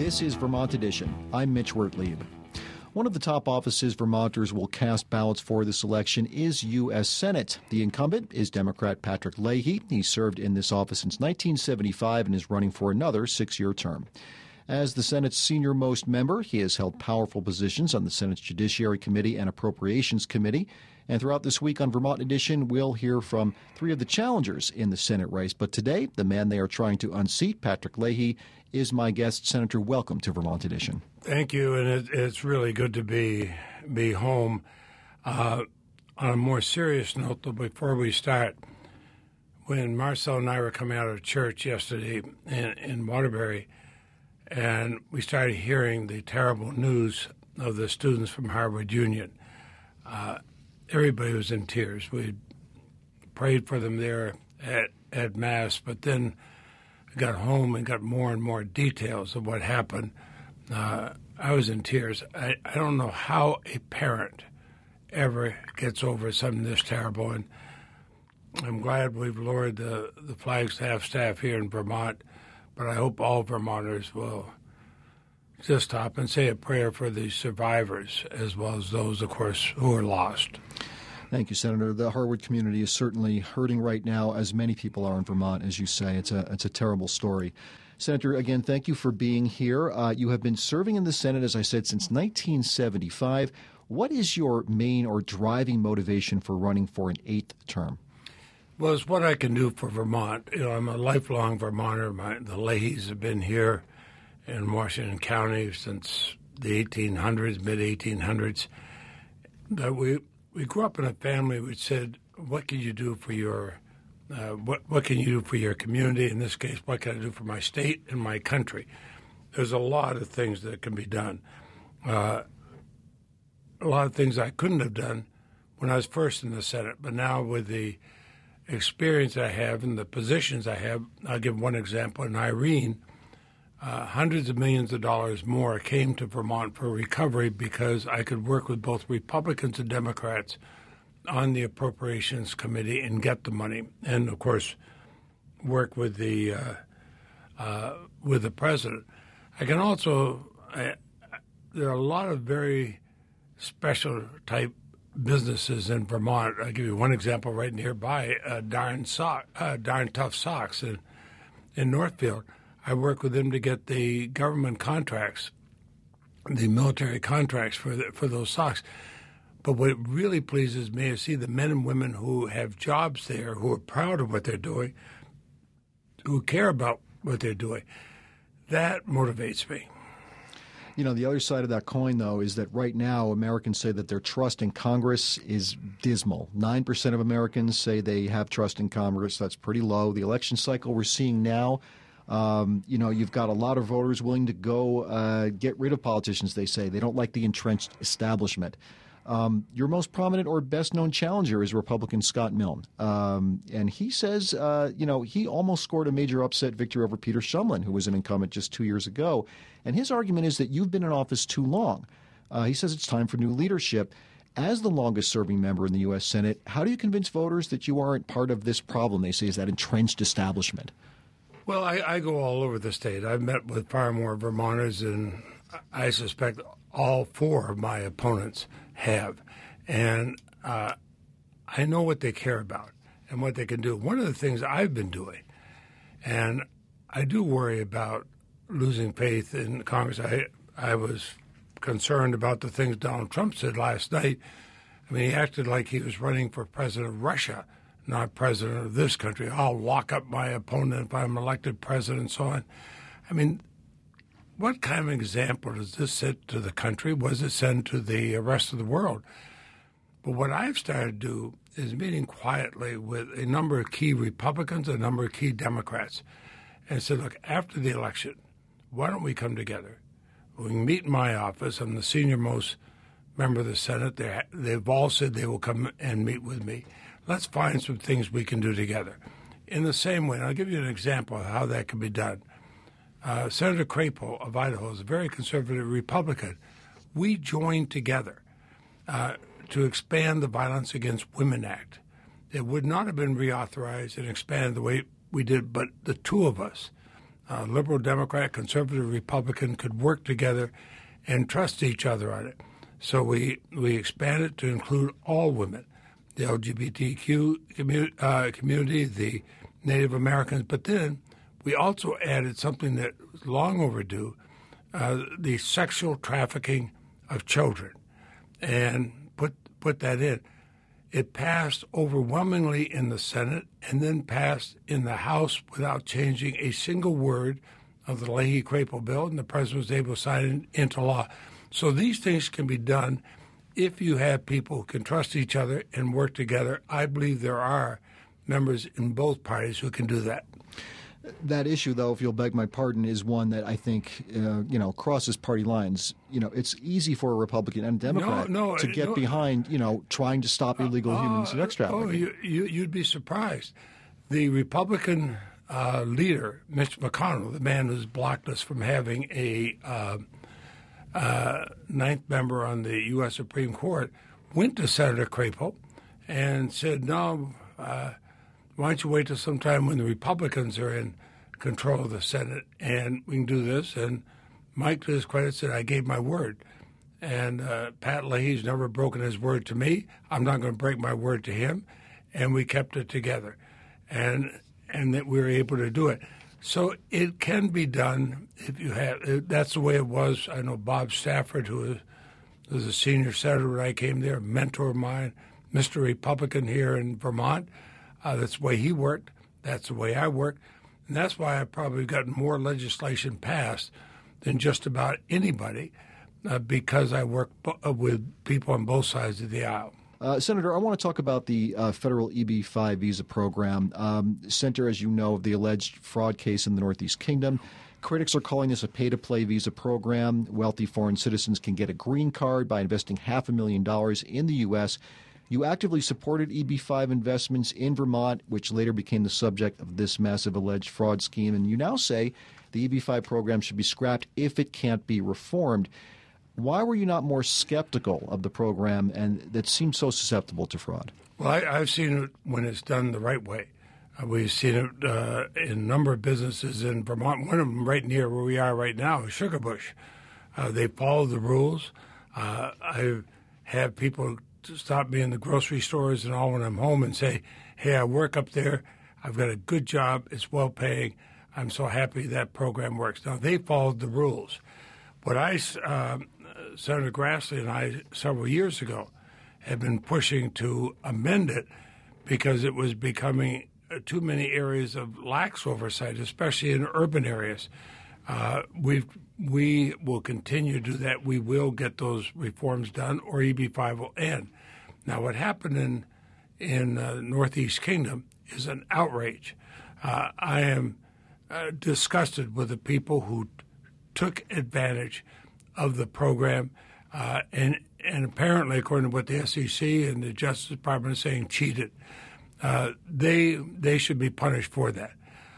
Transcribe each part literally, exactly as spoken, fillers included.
This is Vermont Edition. I'm Mitch Wertlieb. One of the top offices Vermonters will cast ballots for this election is U S Senate. The incumbent is Democrat Patrick Leahy. He served in this office since nineteen seventy-five and is running for another six-year term. As the Senate's senior-most member, he has held powerful positions on the Senate's Judiciary Committee and Appropriations Committee. And throughout this week on Vermont Edition, we'll hear from three of the challengers in the Senate race. But today, the man they are trying to unseat, Patrick Leahy, is my guest. Senator, welcome to Vermont Edition. Thank you, and it, it's really good to be be home. Uh, on a more serious note, though, before we start, when Marcel and I were coming out of church yesterday in, in Waterbury, and we started hearing the terrible news of the students from Harvard Union, uh, everybody was in tears. We prayed for them there at, at Mass, but then got home and got more and more details of what happened. Uh, I was in tears. I, I don't know how a parent ever gets over something this terrible, and I'm glad we've lowered the, the Flagstaff staff here in Vermont, but I hope all Vermonters will just stop and say a prayer for the survivors as well as those, of course, who are lost. Thank you, Senator. The Harvard community is certainly hurting right now, as many people are in Vermont, as you say. It's a it's a terrible story. Senator, again, thank you for being here. Uh, you have been serving in the Senate, as I said, since nineteen seventy-five. What is your main or driving motivation for running for an eighth term? Well, it's what I can do for Vermont. You know, I'm a lifelong Vermonter. My, the Leahys have been here in Washington County since the eighteen hundreds, mid eighteen hundreds. That we we grew up in a family which said, "What can you do for your uh, what what can you do for your community? In this case, what can I do for my state and my country?" There's a lot of things that can be done. Uh, a lot of things I couldn't have done when I was first in the Senate, but now with the experience I have and the positions I have, I'll give one example. In Irene, uh, hundreds of millions of dollars more came to Vermont for recovery because I could work with both Republicans and Democrats on the Appropriations Committee and get the money, and of course, work with the uh, uh, with the president. I can also I, there are a lot of very special type businesses in Vermont. I'll give you one example right nearby, uh, Darn, so- uh, Darn Tough Socks in, in Northfield. I work with them to get the government contracts, the military contracts for the, for those socks. But what really pleases me is see the men and women who have jobs there, who are proud of what they're doing, who care about what they're doing. That motivates me. You know, the other side of that coin, though, is that right now Americans say that their trust in Congress is dismal. Nine percent of Americans say they have trust in Congress. That's pretty low. The election cycle we're seeing now, um, you know, you've got a lot of voters willing to go uh, get rid of politicians, they say. They don't like the entrenched establishment. Um, your most prominent or best-known challenger is Republican Scott Milne. Um, and he says, uh, you know, he almost scored a major upset victory over Peter Shumlin, who was an incumbent just two years ago. And his argument is that you've been in office too long. Uh, he says it's time for new leadership. As the longest-serving member in the U S. Senate, how do you convince voters that you aren't part of this problem, they say, is that entrenched establishment? Well, I, I go all over the state. I've met with far more Vermonters than I suspect all four of my opponents have. And uh, I know what they care about and what they can do. One of the things I've been doing, and I do worry about losing faith in Congress. I, I was concerned about the things Donald Trump said last night. I mean, he acted like he was running for president of Russia, not president of this country. I'll lock up my opponent if I'm elected president and so on. I mean, what kind of example does this set to the country? What does it send to the rest of the world? But what I've started to do is meeting quietly with a number of key Republicans, a number of key Democrats, and said, look, after the election, why don't we come together? We can meet in my office. I'm the senior-most member of the Senate. They're, they've all said they will come and meet with me. Let's find some things we can do together. In the same way, and I'll give you an example of how that can be done. Uh, Senator Crapo of Idaho is a very conservative Republican. We joined together uh, to expand the Violence Against Women Act. It would not have been reauthorized and expanded the way we did, but the two of us uh, liberal Democrat, conservative Republican, could work together and trust each other on it. So we, we expanded to include all women, the L G B T Q commu- uh, community, the Native Americans, but then we also added something that was long overdue, uh, the sexual trafficking of children, and put put that in. It passed overwhelmingly in the Senate and then passed in the House without changing a single word of the Leahy-Crapo bill, and the president was able to sign it into law. So these things can be done if you have people who can trust each other and work together. I believe there are members in both parties who can do that. That issue, though, if you'll beg my pardon, is one that I think, uh, you know, crosses party lines. You know, it's easy for a Republican and Democrat no, no, to get no. behind, you know, trying to stop illegal uh, human sex trafficking. Oh, you, you, you'd be surprised. The Republican uh, leader, Mitch McConnell, the man who's blocked us from having a uh, uh, ninth member on the U S Supreme Court, went to Senator Crapo and said, no, uh, why don't you wait till sometime when the Republicans are in control of the Senate and we can do this? And Mike, to his credit, said, I gave my word. And uh, Pat Leahy's never broken his word to me. I'm not going to break my word to him. And we kept it together. And and that we were able to do it. So it can be done if you have. That's the way it was. I know Bob Stafford, who was, was a senior senator when I came there, a mentor of mine, Mister Republican here in Vermont. Uh, that's the way he worked. That's the way I worked. And that's why I've probably gotten more legislation passed than just about anybody uh, because I work bo- with people on both sides of the aisle. Uh, Senator, I want to talk about the uh, federal E B five visa program. Um, center, as you know, of the alleged fraud case in the Northeast Kingdom. Critics are calling this a pay-to-play visa program. Wealthy foreign citizens can get a green card by investing half a million dollars in the U S You actively supported E B five investments in Vermont, which later became the subject of this massive alleged fraud scheme. And you now say the E B five program should be scrapped if it can't be reformed. Why were you not more skeptical of the program and that seemed so susceptible to fraud? Well, I, I've seen it when it's done the right way. Uh, we've seen it uh, in a number of businesses in Vermont. One of them right near where we are right now is Sugar Bush. Uh, they follow the rules. Uh, I've had people to stop me in the grocery stores and all when I'm home and say, hey, I work up there. I've got a good job. It's well paying. I'm so happy that program works. Now, they followed the rules. What I, uh, Senator Grassley and I, several years ago, had been pushing to amend it because it was becoming uh, too many areas of lax oversight, especially in urban areas. Uh, we we will continue to do that. We will get those reforms done, or E B five will end. Now, what happened in in uh, Northeast Kingdom is an outrage. Uh, I am uh, disgusted with the people who took advantage of the program, uh, and and apparently, according to what the S E C and the Justice Department is saying, cheated. Uh, they they should be punished for that.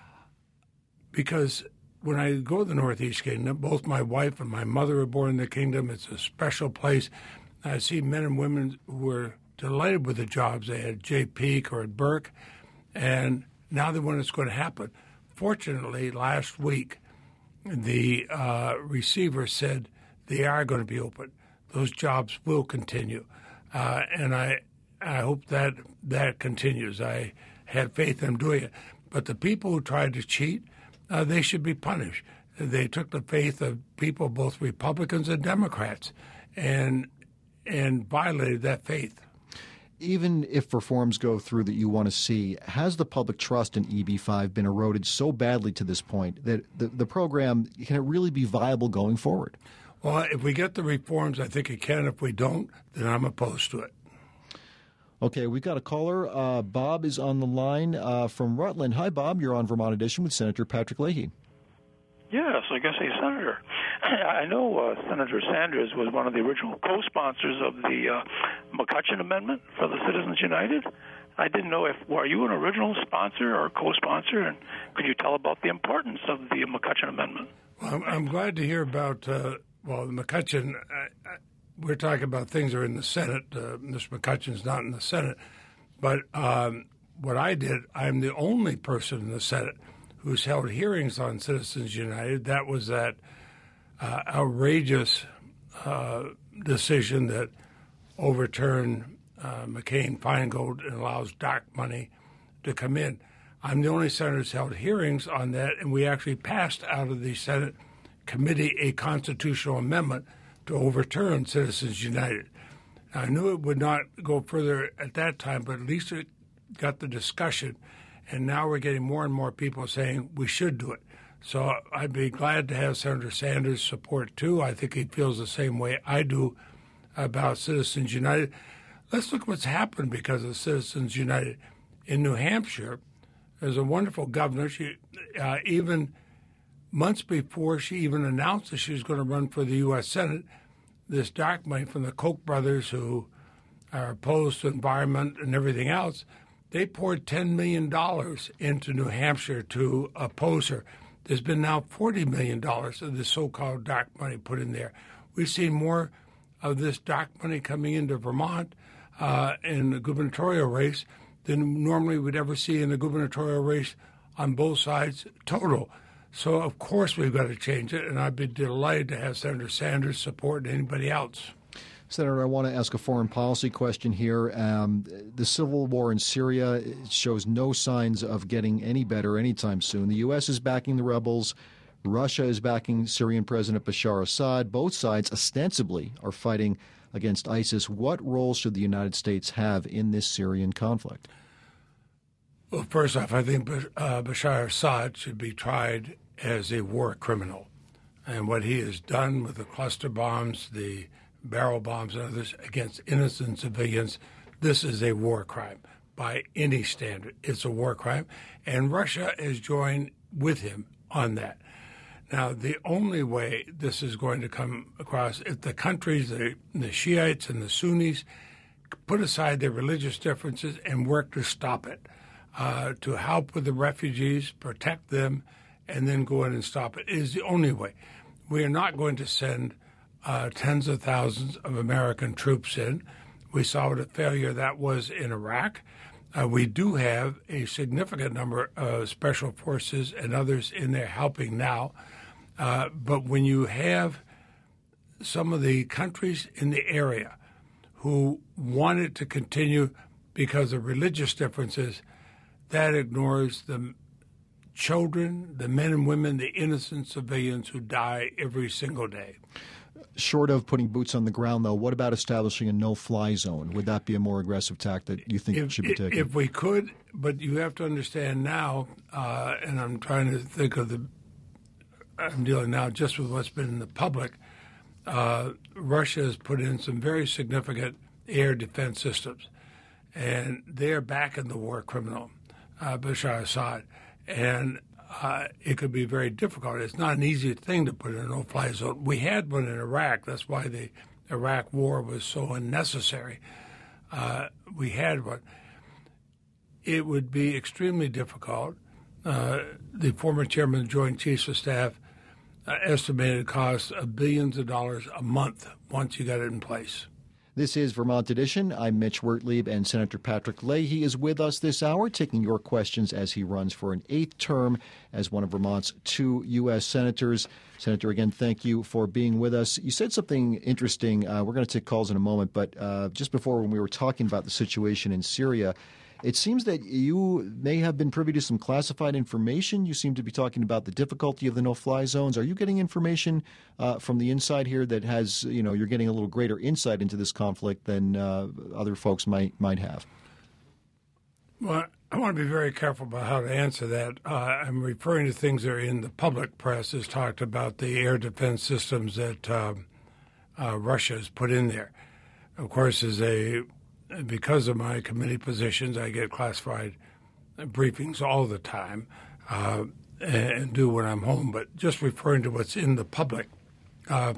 Because when I go to the Northeast Kingdom, both my wife and my mother were born in the kingdom. It's a special place. I see men and women who were delighted with the jobs they had at Jay Peak or at Burke, and now they want it's going to happen. Fortunately, last week, the uh, receiver said they are going to be open. Those jobs will continue, uh, and I I hope that that continues. I have faith in them doing it. But the people who tried to cheat, uh, they should be punished. They took the faith of people, both Republicans and Democrats, and and violated that faith. Even if reforms go through that you want to see, has the public trust in E B five been eroded so badly to this point that the, the program, can it really be viable going forward? Well, if we get the reforms, I think it can. If we don't, then I'm opposed to it. Okay, we've got a caller. Uh, Bob is on the line uh, from Rutland. Hi, Bob. You're on Vermont Edition with Senator Patrick Leahy. Yes, I guess he's Senator. I know uh, Senator Sanders was one of the original co-sponsors of the uh, McCutcheon Amendment for the Citizens United. I didn't know if, were you an original sponsor or co-sponsor, and could you tell about the importance of the McCutcheon Amendment? Well, I'm, I'm glad to hear about, uh, well, the McCutcheon, I, I, we're talking about things that are in the Senate. Uh, Mister McCutcheon's not in the Senate. But um, what I did, I'm the only person in the Senate who's held hearings on Citizens United. That was that uh, outrageous uh, decision that overturned uh, McCain-Feingold and allows dark money to come in. I'm the only senator who's held hearings on that, and we actually passed out of the Senate committee a constitutional amendment to overturn Citizens United. I knew it would not go further at that time, but at least it got the discussion, and now we're getting more and more people saying we should do it. So I'd be glad to have Senator Sanders' support, too. I think he feels the same way I do about Citizens United. Let's look what's happened because of Citizens United. In New Hampshire, there's a wonderful governor. She uh, even months before she even announced that she was going to run for the U S Senate, this dark money from the Koch brothers, who are opposed to environment and everything else, they poured ten million dollars into New Hampshire to oppose her. There's been now forty million dollars of this so-called dark money put in there. We've seen more of this dark money coming into Vermont uh, in the gubernatorial race than normally we'd ever see in the gubernatorial race on both sides total. So, of course, we've got to change it, and I'd be delighted to have Senator Sanders support anybody else. Senator, I want to ask a foreign policy question here. Um, the civil war in Syria shows no signs of getting any better anytime soon. The U S is backing the rebels. Russia is backing Syrian President Bashar Assad. Both sides ostensibly are fighting against ISIS. What role should the United States have in this Syrian conflict? Well, first off, I think uh, Bashar Assad should be tried as a war criminal. And what he has done with the cluster bombs, the barrel bombs, and others against innocent civilians, this is a war crime by any standard. It's a war crime. And Russia has joined with him on that. Now, the only way this is going to come across, if the countries, the, the Shiites and the Sunnis, put aside their religious differences and work to stop it, uh, to help with the refugees, protect them, and then go in and stop it, is the only way. We are not going to send uh, tens of thousands of American troops in. We saw what a failure that was in Iraq. Uh, we do have a significant number of special forces and others in there helping now. Uh, but when you have some of the countries in the area who want it to continue because of religious differences, that ignores the children, the men and women, the innocent civilians who die every single day. Short of putting boots on the ground, though, what about establishing a no-fly zone? Would that be a more aggressive tack that you think if, should be taken? If we could, but you have to understand now, uh, and I'm trying to think of the, I'm dealing now just with what's been in the public, uh, Russia has put in some very significant air defense systems, and they're backing the war criminal, uh, Bashar Assad. And uh, it could be very difficult. It's not an easy thing to put in a no-fly zone. We had one in Iraq. That's why the Iraq war was so unnecessary. Uh, we had one. It would be extremely difficult. Uh, the former chairman of the Joint Chiefs of Staff uh, estimated costs of billions of dollars a month once you got it in place. This is Vermont Edition. I'm Mitch Wertlieb, and Senator Patrick Leahy is with us this hour, taking your questions as he runs for an eighth term as one of Vermont's two U S senators. Senator, again, thank you for being with us. You said something interesting. Uh, we're going to take calls in a moment, but uh, just before, when we were talking about the situation in Syria, it seems that you may have been privy to some classified information. You seem to be talking about the difficulty of the no-fly zones. Are you getting information uh, from the inside here that has, you know, you're getting a little greater insight into this conflict than uh, other folks might might have? Well, I want to be very careful about how to answer that. Uh, I'm referring to things that are in the public press, has talked about the air defense systems that uh, uh, Russia has put in there. Of course, as a because of my committee positions, I get classified briefings all the time uh, and do when I'm home. But just referring to what's in the public, uh,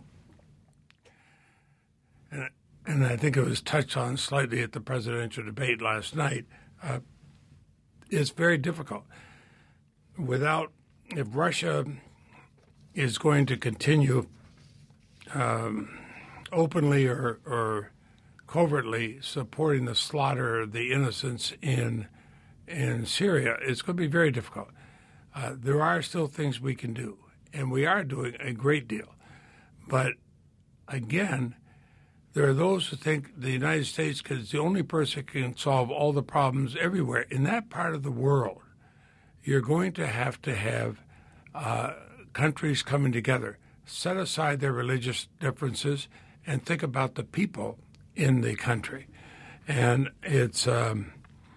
and, and I think it was touched on slightly at the presidential debate last night, uh, it's very difficult. Without, if Russia is going to continue um, openly or, or covertly supporting the slaughter of the innocents in in Syria, it's going to be very difficult. Uh, there are still things we can do, and we are doing a great deal. But again, there are those who think the United States is the only person who can solve all the problems everywhere. In that part of the world, you're going to have to have uh, countries coming together, set aside their religious differences, and think about the people in the country. And it's, um,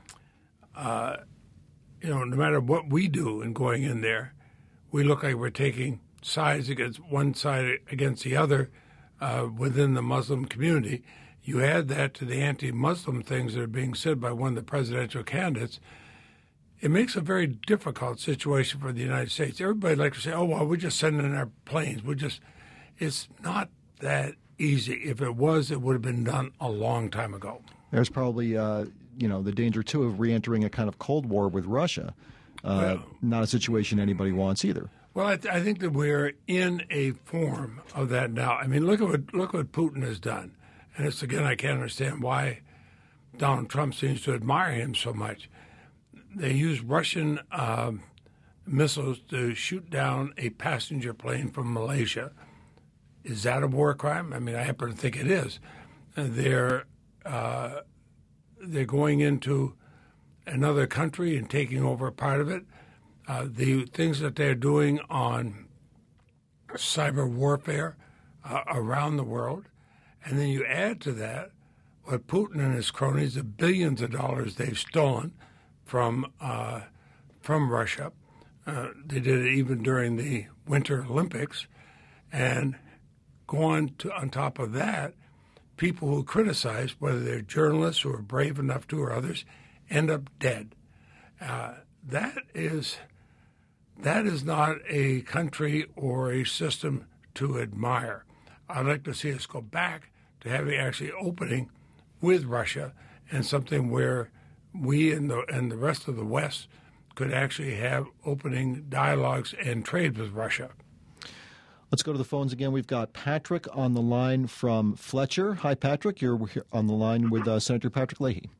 uh, you know, no matter what we do in going in there, we look like we're taking sides against one side against the other uh, within the Muslim community. You add that to the anti-Muslim things that are being said by one of the presidential candidates, it makes a very difficult situation for the United States. Everybody likes to say, oh, well, we're just sending in our planes. We're just, it's not that easy. If it was, it would have been done a long time ago. There's probably, uh, you know, the danger, too, of reentering a kind of Cold War with Russia. Uh, well, not a situation anybody wants either. Well, I, th- I think that we're in a form of that now. I mean, look at what look what Putin has done. And it's, again, I can't understand why Donald Trump seems to admire him so much. They used Russian um, missiles to shoot down a passenger plane from Malaysia. Is that a war crime? I mean, I happen to think it is. They're uh, they're going into another country and taking over a part of it. Uh, the things that they're doing on cyber warfare uh, around the world, and then you add to that what Putin and his cronies, the billions of dollars they've stolen from uh, from Russia. Uh, they did it even during the Winter Olympics, and go on to on top of that, people who criticize, whether they're journalists who are brave enough to or others, end up dead. Uh, that is that is not a country or a system to admire. I'd like to see us go back to having actually opening with Russia and something where we and the and the rest of the West could actually have opening dialogues and trade with Russia. Let's go to the phones again. We've got Patrick on the line from Fletcher. Hi, Patrick. You're on the line with uh, Senator Patrick Leahy.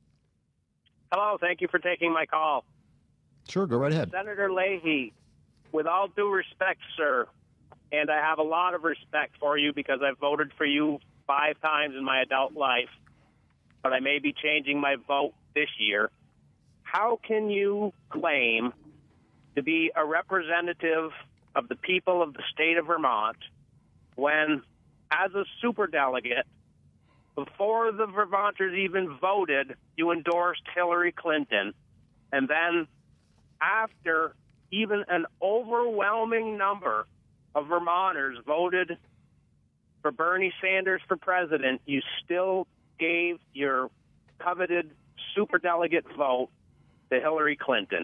Hello. Thank you for taking my call. Sure. Go right ahead. Senator Leahy, with all due respect, sir, and I have a lot of respect for you because I've voted for you five times in my adult life, but I may be changing my vote this year. How can you claim to be a representative of the people of the state of Vermont when, as a superdelegate, before the Vermonters even voted, you endorsed Hillary Clinton, and then after even an overwhelming number of Vermonters voted for Bernie Sanders for president, you still gave your coveted superdelegate vote to Hillary Clinton?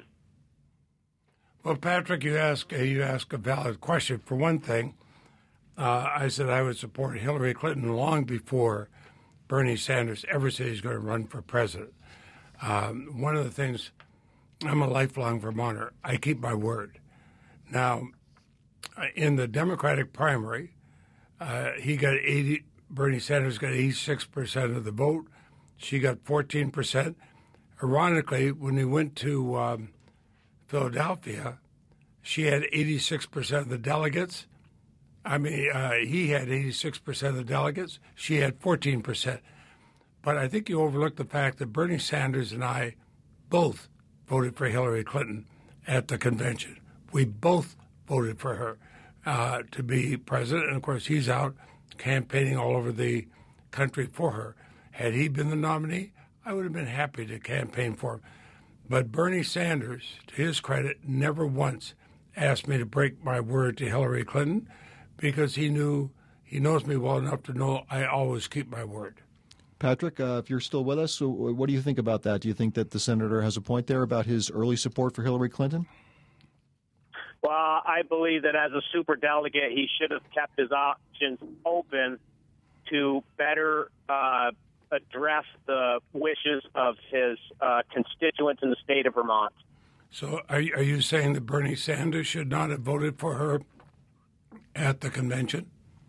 Well, Patrick, you ask uh, you ask a valid question. For one thing, uh, I said I would support Hillary Clinton long before Bernie Sanders ever said he's going to run for president. Um, one of the things, I'm a lifelong Vermonter. I keep my word. Now, in the Democratic primary, uh, he got eighty. Bernie Sanders got eighty-six percent of the vote. She got fourteen percent. Ironically, when he went to um, Philadelphia, she had eighty-six percent of the delegates. I mean, uh, he had eighty-six percent of the delegates. She had fourteen percent. But I think you overlook the fact that Bernie Sanders and I both voted for Hillary Clinton at the convention. We both voted for her uh, to be president. And, of course, he's out campaigning all over the country for her. Had he been the nominee, I would have been happy to campaign for him. But Bernie Sanders, to his credit, never once asked me to break my word to Hillary Clinton because he knew, he knows me well enough to know I always keep my word. Patrick, uh, if you're still with us, what do you think about that? Do you think that the senator has a point there about his early support for Hillary Clinton? Well, I believe that as a superdelegate, he should have kept his options open to better uh, address the wishes of his uh, constituents in the state of Vermont. So are you, are you saying that Bernie Sanders should not have voted for her at the convention?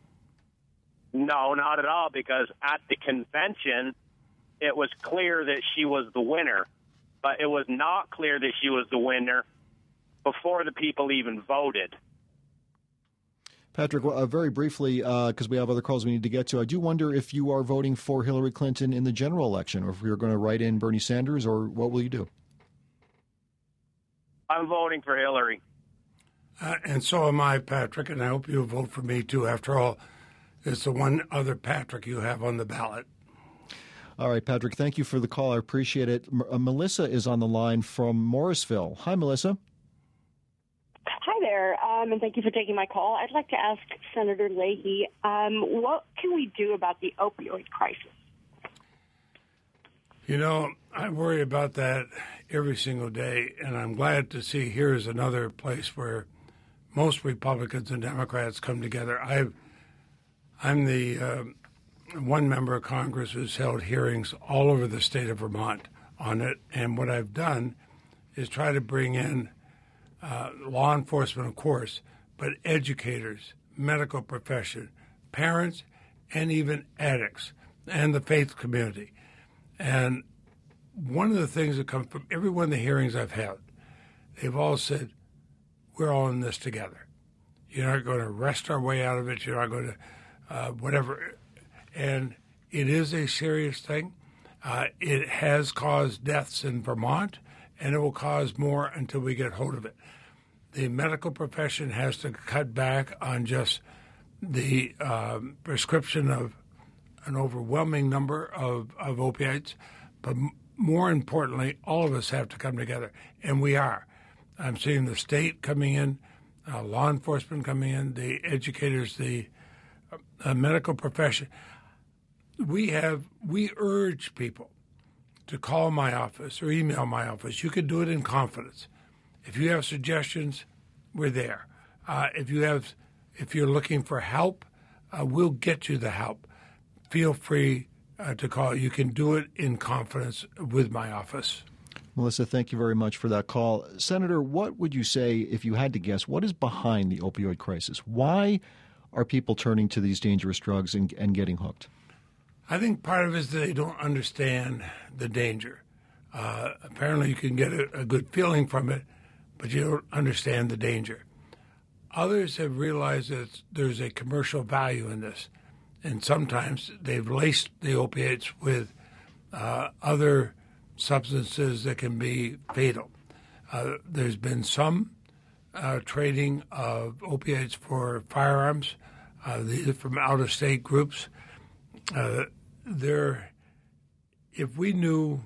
No, not at all, because at the convention, it was clear that she was the winner. But it was not clear that she was the winner before the people even voted. Patrick, uh, very briefly, because uh, we have other calls we need to get to, I do wonder if you are voting for Hillary Clinton in the general election, or if you're going to write in Bernie Sanders, or what will you do? I'm voting for Hillary. Uh, and so am I, Patrick, and I hope you'll vote for me, too. After all, it's the one other Patrick you have on the ballot. All right, Patrick, thank you for the call. I appreciate it. M- uh, Melissa is on the line from Morrisville. Hi, Melissa. Hi there, um, and thank you for taking my call. I'd like to ask Senator Leahy, um, what can we do about the opioid crisis? You know, I worry about that every single day, and I'm glad to see here's another place where most Republicans and Democrats come together. I've, I'm the uh, one member of Congress who's held hearings all over the state of Vermont on it, and what I've done is try to bring in uh, law enforcement, of course, but educators, medical profession, parents, and even addicts, and the faith community. And one of the things that comes from every one of the hearings I've had, they've all said, we're all in this together. You're not going to wrest our way out of it. You're not going to uh, whatever. And it is a serious thing. Uh, it has caused deaths in Vermont, and it will cause more until we get hold of it. The medical profession has to cut back on just the um, prescription of an overwhelming number of, of opiates, but m- more importantly, all of us have to come together, and we are. I'm seeing the state coming in, uh, law enforcement coming in, the educators, the uh, medical profession. We have we urge people to call my office or email my office. You can do it in confidence. If you have suggestions, we're there. Uh, if you have, if you're looking for help, uh, we'll get you the help. Feel free uh, to call. You can do it in confidence with my office. Melissa, thank you very much for that call. Senator, what would you say, if you had to guess, what is behind the opioid crisis? Why are people turning to these dangerous drugs and, and getting hooked? I think part of it is they don't understand the danger. Uh, apparently you can get a, a good feeling from it, but you don't understand the danger. Others have realized that there's a commercial value in this. And sometimes they've laced the opiates with uh, other substances that can be fatal. Uh, there's been some uh, trading of opiates for firearms. Uh, these are from out-of-state groups. Uh, there, if we knew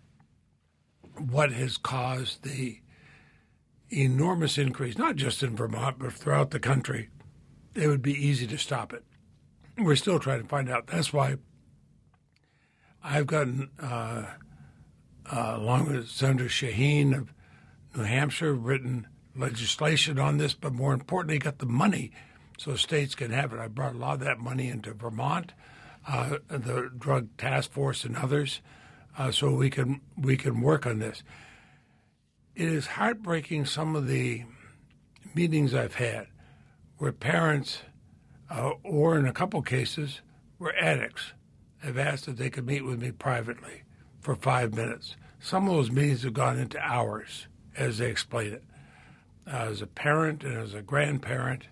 what has caused the enormous increase, not just in Vermont, but throughout the country, it would be easy to stop it. We're still trying to find out. That's why I've gotten, uh, uh, along with Senator Shaheen of New Hampshire, written legislation on this, but more importantly, got the money so states can have it. I brought a lot of that money into Vermont, uh, the Drug Task Force and others, uh, so we can we can work on this. It is heartbreaking, some of the meetings I've had where parents, uh, or in a couple cases, where addicts have asked if they could meet with me privately for five minutes. Some of those meetings have gone into hours, as they explain it. Uh, as a parent and as a grandparent,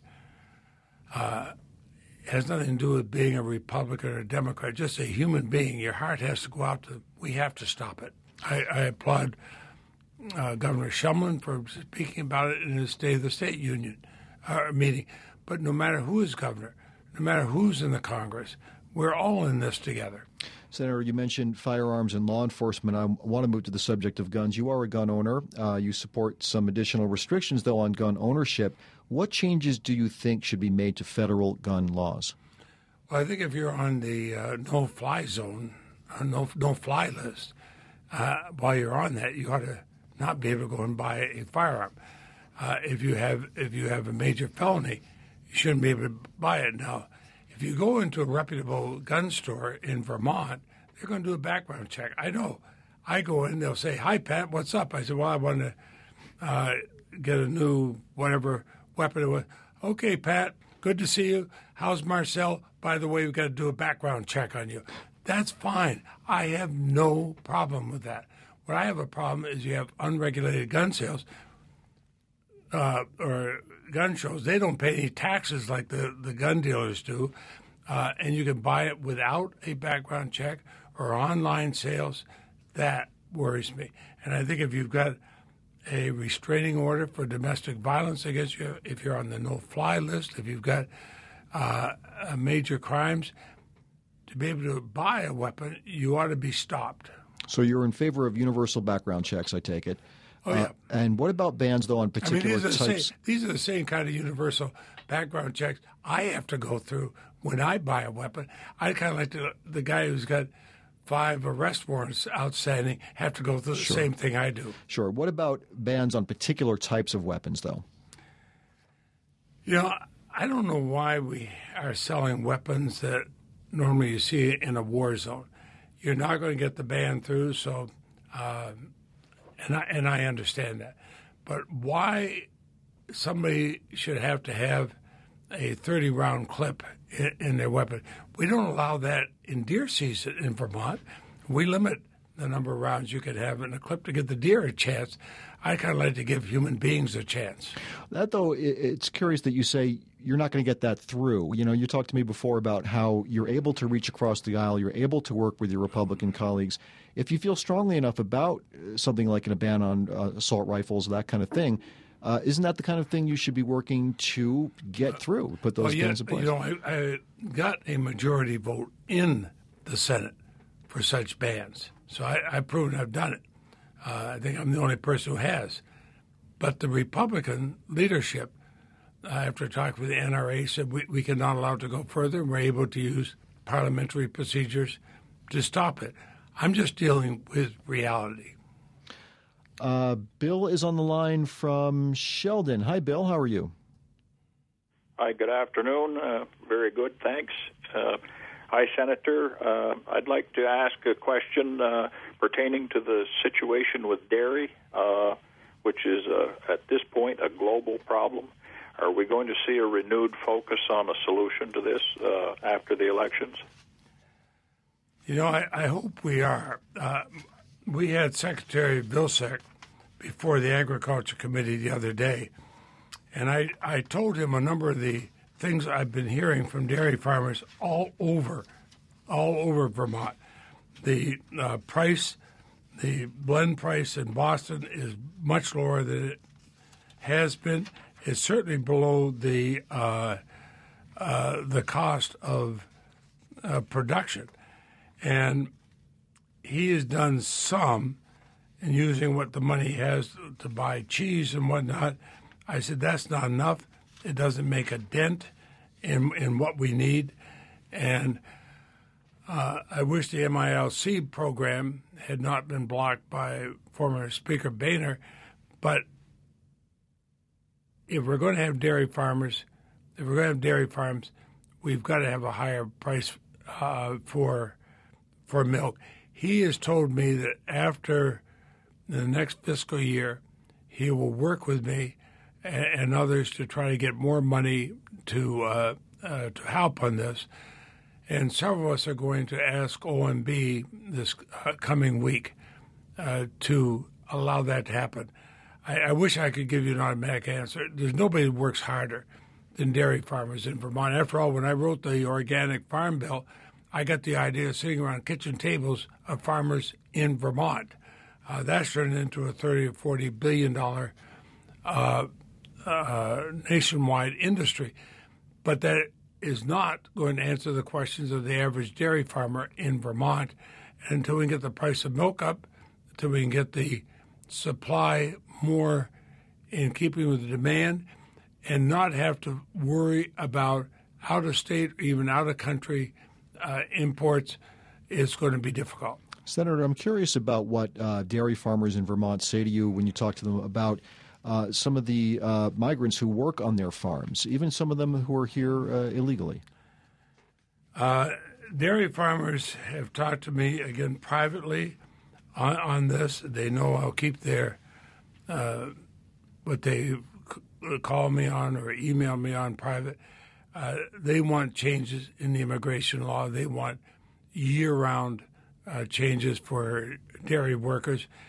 uh, it has nothing to do with being a Republican or a Democrat, just a human being. Your heart has to go out to, we have to stop it. I, I applaud uh, Governor Shumlin for speaking about it in his State of the State Union uh, meeting. But no matter who is governor, no matter who's in the Congress, we're all in this together. Senator, you mentioned firearms and law enforcement. I want to move to the subject of guns. You are a gun owner. Uh, you support some additional restrictions, though, on gun ownership. What changes do you think should be made to federal gun laws? Well, I think if you're on the uh, no-fly zone, uh, no no-fly list, uh, while you're on that, you ought to not be able to go and buy a firearm. Uh, if you have if you have a major felony, you shouldn't be able to buy it. Now, if you go into a reputable gun store in Vermont, they're going to do a background check. I know. I go in, they'll say, "Hi, Pat, what's up?" I said, "Well, I want to uh, get a new whatever weapon it was." "Okay, Pat, good to see you. How's Marcel? By the way, we've got to do a background check on you." That's fine. I have no problem with that. What I have a problem is you have unregulated gun sales. uh, or gun shows, they don't pay any taxes like the, the gun dealers do, uh, and you can buy it without a background check or online sales. That worries me. And I think if you've got a restraining order for domestic violence against you, if you're on the no-fly list, if you've got uh, major crimes, to be able to buy a weapon, you ought to be stopped. So you're in favor of universal background checks, I take it. Oh, yeah. Uh, and what about bans, though, on particular I mean, these are types? The same, these are the same kind of universal background checks I have to go through when I buy a weapon. I kind of like to, the guy who's got five arrest warrants outstanding have to go through the Sure. same thing I do. Sure. What about bans on particular types of weapons, though? You know, I don't know why we are selling weapons that normally you see in a war zone. You're not going to get the ban through, so uh, and I and I understand that. But why somebody should have to have a thirty round clip in, in their weapon? We don't allow that in deer season in Vermont. We limit the number of rounds you could have in a clip to give the deer a chance. I kind of like to give human beings a chance. That, though, it's curious that you say you're not going to get that through. You know, you talked to me before about how you're able to reach across the aisle, you're able to work with your Republican colleagues. If you feel strongly enough about something like a ban on uh, assault rifles, that kind of thing, uh, isn't that the kind of thing you should be working to get through, put those well, yeah, bans in place? You know, I, I got a majority vote in the Senate for such bans. So I, I've proven I've done it. Uh, I think I'm the only person who has. But the Republican leadership, uh, after talking with the N R A, said we, we cannot allow it to go further. We're able to use parliamentary procedures to stop it. I'm just dealing with reality. Uh, Bill is on the line from Sheldon. Hi, Bill. How are you? Hi, good afternoon. Uh, very good, thanks. Uh, hi, Senator. Uh, I'd like to ask a question uh, pertaining to the situation with dairy, uh, which is, uh, at this point, a global problem. Are we going to see a renewed focus on a solution to this uh, after the elections? You know, I, I hope we are. Uh, we had Secretary Vilsack before the Agriculture Committee the other day, and I, I told him a number of the things I've been hearing from dairy farmers all over, all over Vermont. The uh, price, the blend price in Boston is much lower than it has been. It's certainly below the uh, uh, the cost of uh, production. And he has done some in using what the money has to buy cheese and whatnot. I said, that's not enough. It doesn't make a dent in in what we need. And uh, I wish the M I L C program had not been blocked by former Speaker Boehner. But if we're going to have dairy farmers, if we're going to have dairy farms, we've got to have a higher price uh, for for milk. He has told me that after the next fiscal year, he will work with me and, and others to try to get more money to uh, uh, to help on this. And several of us are going to ask O M B this uh, coming week uh, to allow that to happen. I, I wish I could give you an automatic answer. There's nobody that works harder than dairy farmers in Vermont. After all, when I wrote the Organic Farm Bill, I got the idea of sitting around kitchen tables of farmers in Vermont. Uh, that's turned into a thirty or forty billion dollar uh, uh, nationwide industry, but that is not going to answer the questions of the average dairy farmer in Vermont. And until we can get the price of milk up, until we can get the supply more in keeping with the demand, and not have to worry about out of state or even out of country uh, imports, is going to be difficult. Senator, I'm curious about what uh, dairy farmers in Vermont say to you when you talk to them about uh, some of the uh, migrants who work on their farms, even some of them who are here uh, illegally. Uh, dairy farmers have talked to me, again, privately on, on this. They know I'll keep their, uh, what they call me on or email me on private. Uh, they want changes in the immigration law. They want year-round uh, changes for dairy workers.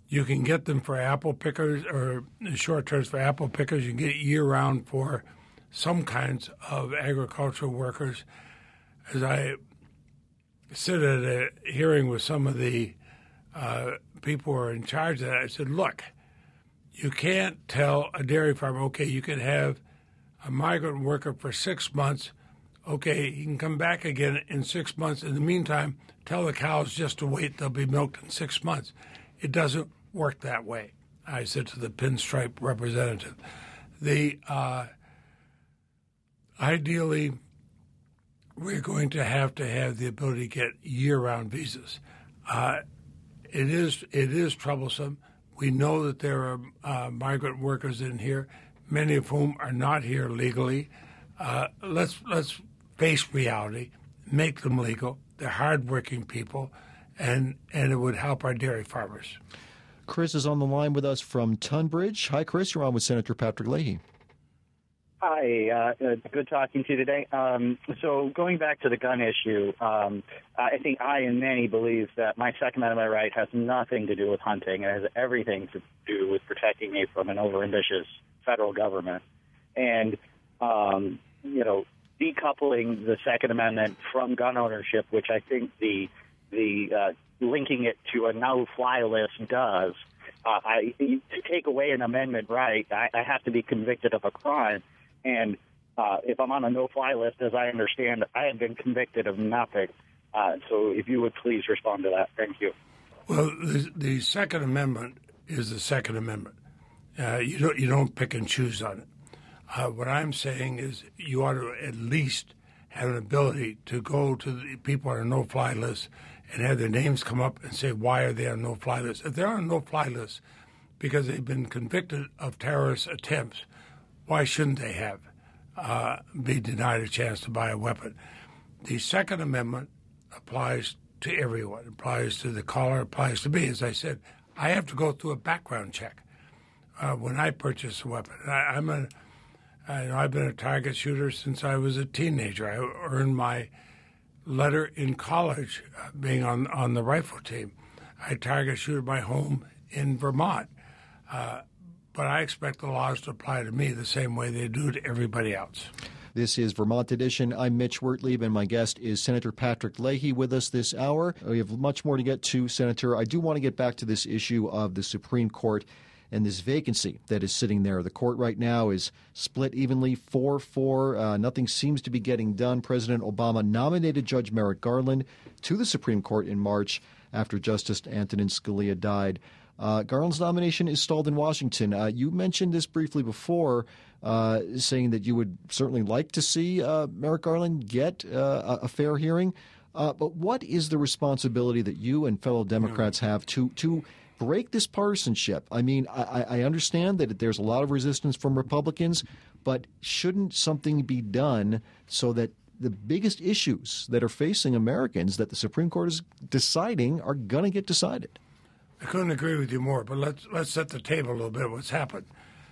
You can get them for apple pickers or short terms for apple pickers. You can get it year-round for some kinds of agricultural workers. As I sit at a hearing with some of the uh, people who are in charge of that, I said, look, you can't tell a dairy farmer, okay, you can have a migrant worker for six months. Okay, he can come back again in six months. In the meantime, tell the cows just to wait. They'll be milked in six months. It doesn't work that way, I said to the pinstripe representative. The uh, ideally, we're going to have to have the ability to get year-round visas. Uh, it is it is troublesome. We know that there are uh, migrant workers in here, many of whom are not here legally. Uh, let's let's face reality, make them legal. They're hardworking people, and and it would help our dairy farmers. Chris is on the line with us from Tunbridge. Hi, Chris. You're on with Senator Patrick Leahy. Hi. Uh, uh, good talking to you today. Um, so going back to the gun issue, um, I think I and many believe that my Second Amendment right has nothing to do with hunting. It has everything to do with protecting me from an overambitious federal government. And, um, you know, decoupling the Second Amendment from gun ownership, which I think the the uh, linking it to a no-fly list does. Uh, I, to take away an amendment right, I, I have to be convicted of a crime. And uh, if I'm on a no-fly list, as I understand, I have been convicted of nothing. Uh, so if you would please respond to that. Thank you. Well, the, the Second Amendment is the Second Amendment. Uh, you don't you don't pick and choose on it. Uh, what I'm saying is you ought to at least have an ability to go to the people on a no-fly list and have their names come up and say, why are they on a no-fly list? If they're on a no-fly list because they've been convicted of terrorist attempts, why shouldn't they have uh, be denied a chance to buy a weapon? The Second Amendment applies to everyone. It applies to the caller, applies to me. As I said, I have to go through a background check uh, when I purchase a weapon. I, I'm a I, you know, I've been a target shooter since I was a teenager. I earned my letter in college, uh, being on, on the rifle team. I target shooted my home in Vermont. Uh, but I expect the laws to apply to me the same way they do to everybody else. This is Vermont Edition. I'm Mitch Wertlieb, and my guest is Senator Patrick Leahy with us this hour. We have much more to get to, Senator. I do want to get back to this issue of the Supreme Court and this vacancy that is sitting there. The court right now is split evenly, four four. Uh, nothing seems to be getting done. President Obama nominated Judge Merrick Garland to the Supreme Court in March after Justice Antonin Scalia died. Uh, Garland's nomination is stalled in Washington. Uh, you mentioned this briefly before, uh, saying that you would certainly like to see uh, Merrick Garland get uh, a fair hearing. Uh, but what is the responsibility that you and fellow Democrats have to to break this partisanship? I mean, I, I understand that there's a lot of resistance from Republicans, but shouldn't something be done so that the biggest issues that are facing Americans that the Supreme Court is deciding are going to get decided? I couldn't agree with you more, but let's let's set the table a little bit. What's happened?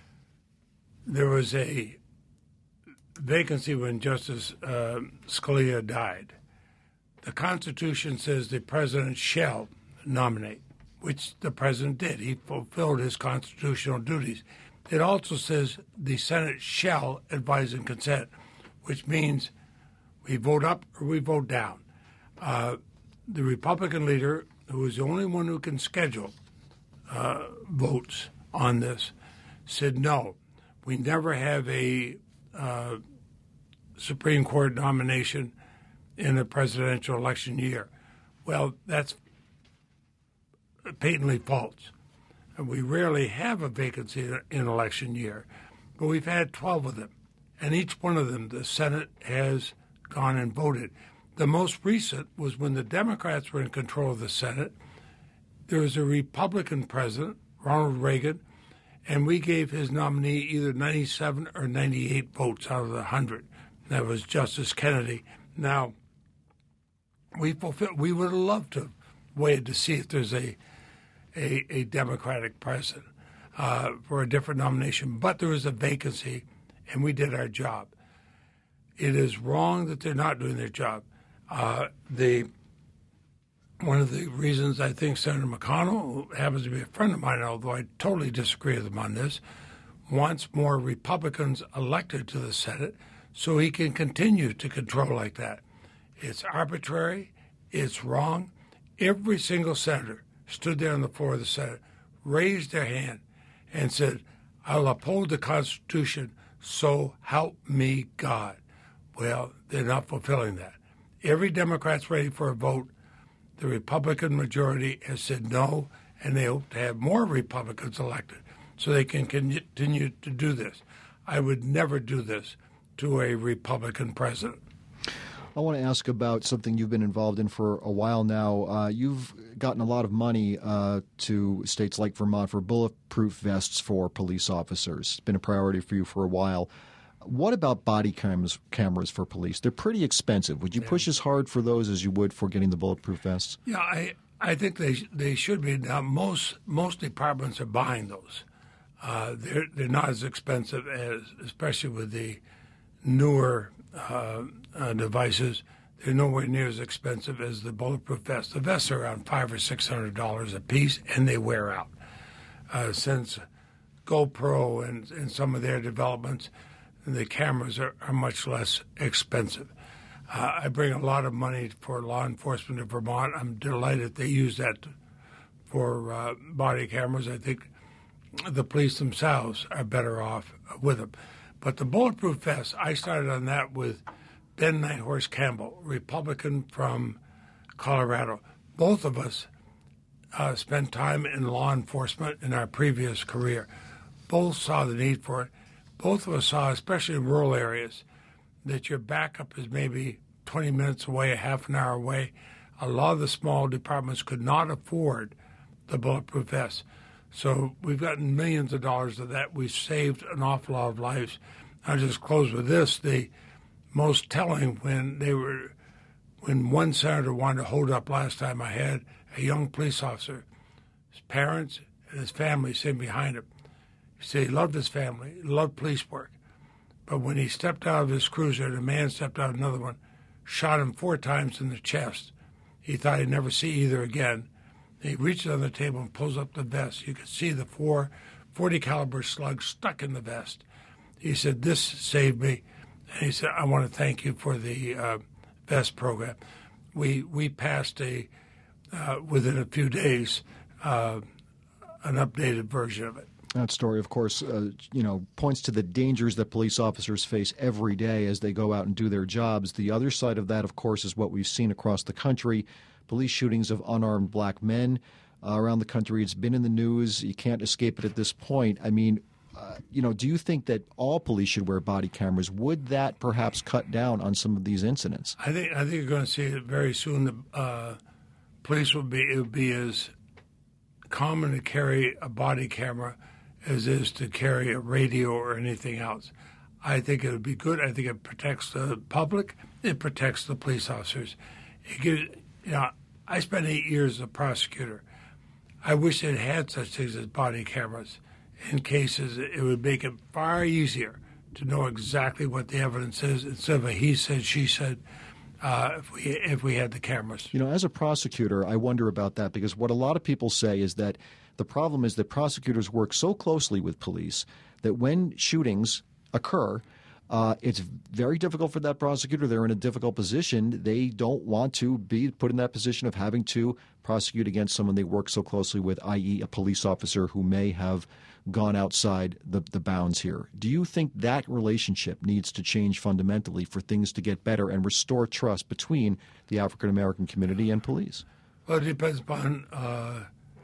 There was a vacancy when Justice uh, Scalia died. The Constitution says the president shall nominate, which the president did. He fulfilled his constitutional duties. It also says the Senate shall advise and consent, which means we vote up or we vote down. Uh, the Republican leader, who is the only one who can schedule uh, votes on this, said no. We never have a uh, Supreme Court nomination in a presidential election year. Well, that's patently false. And we rarely have a vacancy in an election year, but we've had twelve of them. And each one of them, the Senate has gone and voted. The most recent was when the Democrats were in control of the Senate. There was a Republican president, Ronald Reagan, and we gave his nominee either ninety-seven or ninety-eight votes out of the one hundred. That was Justice Kennedy. Now, we fulfill, we would have loved to have waited to see if there's a a, a Democratic president uh, for a different nomination, but there was a vacancy, and we did our job. It is wrong that they're not doing their job. Uh, the one of the reasons I think Senator McConnell, who happens to be a friend of mine, although I totally disagree with him on this, wants more Republicans elected to the Senate so he can continue to control like that. It's arbitrary. It's wrong. Every single senator stood there on the floor of the Senate, raised their hand, and said, I'll uphold the Constitution, so help me God. Well, they're not fulfilling that. Every Democrat's ready for a vote. The Republican majority has said no, and they hope to have more Republicans elected so they can continue to do this. I would never do this to a Republican president. I want to ask about something you've been involved in for a while now. Uh, you've gotten a lot of money uh, to states like Vermont for bulletproof vests for police officers. It's been a priority for you for a while. What about body cameras, cameras for police? They're pretty expensive. Would you yeah. push as hard for those as you would for getting the bulletproof vests? Yeah, I I think they they should be. Now, most most departments are buying those. Uh, they're they're not as expensive as, especially with the newer uh, uh, devices. They're nowhere near as expensive as the bulletproof vests. The vests are around five or six hundred dollars a piece, and they wear out. Uh, since GoPro and, and some of their developments, the cameras are, are much less expensive. Uh, I bring a lot of money for law enforcement in Vermont. I'm delighted they use that for uh, body cameras. I think the police themselves are better off with them. But the bulletproof vests, I started on that with Ben Nighthorse Campbell, Republican from Colorado. Both of us uh, spent time in law enforcement in our previous career. Both saw the need for it. Both of us saw, especially in rural areas, that your backup is maybe twenty minutes away, a half an hour away. A lot of the small departments could not afford the bulletproof vests. So we've gotten millions of dollars of that. We've saved an awful lot of lives. I'll just close with this. The most telling when they were, when one senator wanted to hold up last time, I had a young police officer, his parents and his family sitting behind him. He said he loved his family, he loved police work. But when he stepped out of his cruiser and a man stepped out of another one, shot him four times in the chest, he thought he'd never see either again. He reaches on the table and pulls up the vest. You could see the four forty caliber slugs stuck in the vest. He said, this saved me. And he said, I want to thank you for the uh, vest program. We we passed a, uh, within a few days, uh, an updated version of it. That story, of course, uh, you know, points to the dangers that police officers face every day as they go out and do their jobs. The other side of that, of course, is what we've seen across the country, police shootings of unarmed black men uh, around the country. It's been in the news. You can't escape it at this point. I mean, uh, you know, do you think that all police should wear body cameras? Would that perhaps cut down on some of these incidents? I think I think you're going to see it very soon. The uh, police will be it will be as common to carry a body camera as is to carry a radio or anything else. I think it would be good. I think it protects the public. It protects the police officers. It gives, you know, I spent eight years as a prosecutor. I wish it had such things as body cameras. In cases, it would make it far easier to know exactly what the evidence is instead of a he said, she said, uh, if we if we had the cameras. You know, as a prosecutor, I wonder about that because what a lot of people say is that the problem is that prosecutors work so closely with police that when shootings occur, uh, it's very difficult for that prosecutor. They're in a difficult position. They don't want to be put in that position of having to prosecute against someone they work so closely with, that is a police officer who may have gone outside the, the bounds here. Do you think that relationship needs to change fundamentally for things to get better and restore trust between the African-American community and police? Well, it depends upon... Uh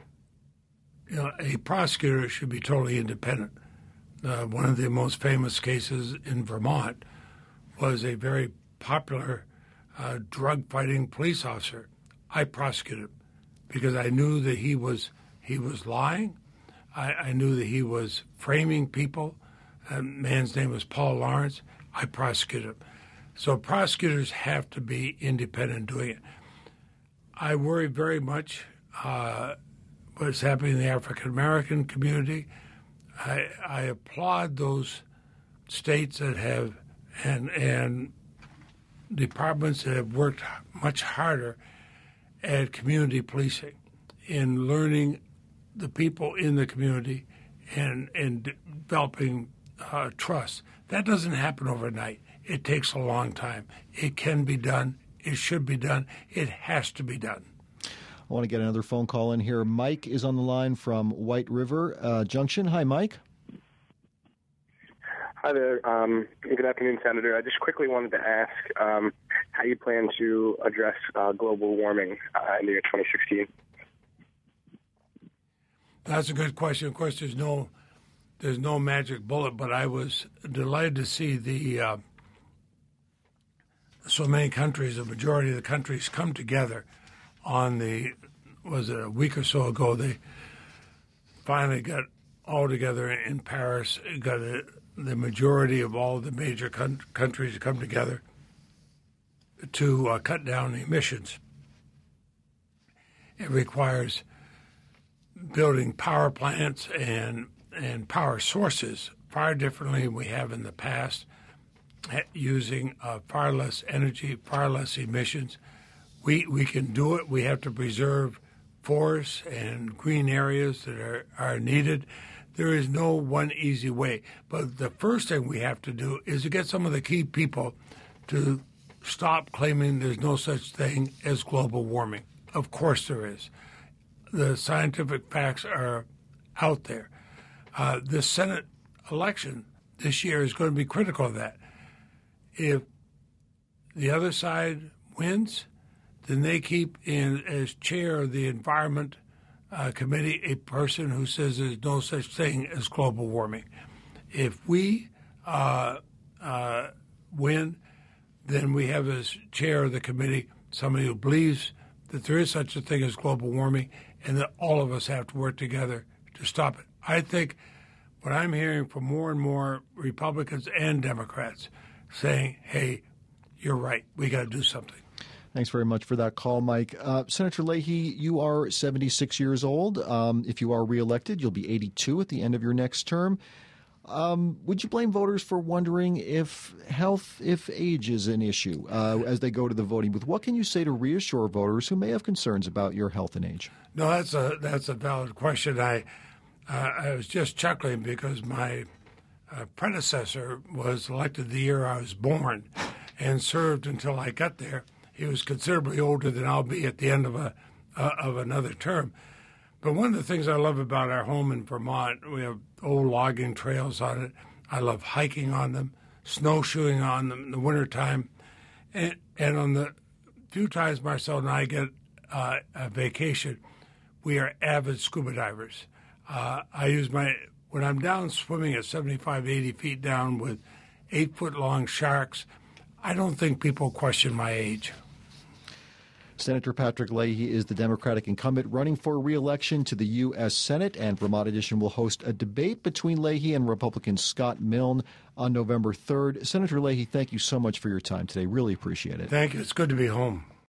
You know, a prosecutor should be totally independent. Uh, one of the most famous cases in Vermont was a very popular uh, drug-fighting police officer. I prosecuted him because I knew that he was he was lying. I, I knew that he was framing people. A man's name was Paul Lawrence. I prosecuted him. So prosecutors have to be independent in doing it. I worry very much uh, what's happening in the African-American community. I, I applaud those states that have and and departments that have worked much harder at community policing, in learning the people in the community and, and developing uh, trust. That doesn't happen overnight. It takes a long time. It can be done. It should be done. It has to be done. I want to get another phone call in here. Mike is on the line from White River uh, Junction. Hi, Mike. Hi there. Um, good afternoon, Senator. I just quickly wanted to ask um, how you plan to address uh, global warming uh, in the year twenty sixteen. That's a good question. Of course, there's no there's no magic bullet, but I was delighted to see the uh, so many countries, the majority of the countries, come together on the, was it a week or so ago, they finally got all together in Paris, got a, the majority of all the major con- countries to come together to uh, cut down emissions. It requires building power plants and and power sources far differently than we have in the past, using uh, far less energy, far less emissions. We we can do it. We have to preserve forests and green areas that are, are needed. There is no one easy way. But the first thing we have to do is to get some of the key people to stop claiming there's no such thing as global warming. Of course there is. The scientific facts are out there. Uh, the Senate election this year is going to be critical of that. If the other side wins, then they keep in as chair of the Environment uh, Committee a person who says there's no such thing as global warming. If we uh, uh, win, then we have as chair of the committee somebody who believes that there is such a thing as global warming and that all of us have to work together to stop it. I think what I'm hearing from more and more Republicans and Democrats saying, hey, you're right, we got to do something. Thanks very much for that call, Mike. Uh, Senator Leahy, you are seventy-six years old. Um, if you are reelected, you'll be eighty-two at the end of your next term. Um, would you blame voters for wondering if health, if age is an issue uh, as they go to the voting booth? What can you say to reassure voters who may have concerns about your health and age? No, that's a that's a valid question. I uh, I was just chuckling because my uh, predecessor was elected the year I was born and served until I got there. He was considerably older than I'll be at the end of a uh, of another term. But one of the things I love about our home in Vermont, we have old logging trails on it. I love hiking on them, snowshoeing on them in the wintertime. And, and on the few times Marcel and I get uh, a vacation, we are avid scuba divers. Uh, I use my, when I'm down swimming at seventy-five, eighty feet down with eight-foot-long sharks, I don't think people question my age. Senator Patrick Leahy is the Democratic incumbent running for re-election to the U S Senate, and Vermont Edition will host a debate between Leahy and Republican Scott Milne on November third. Senator Leahy, thank you so much for your time today. Really appreciate it. Thank you. It's good to be home.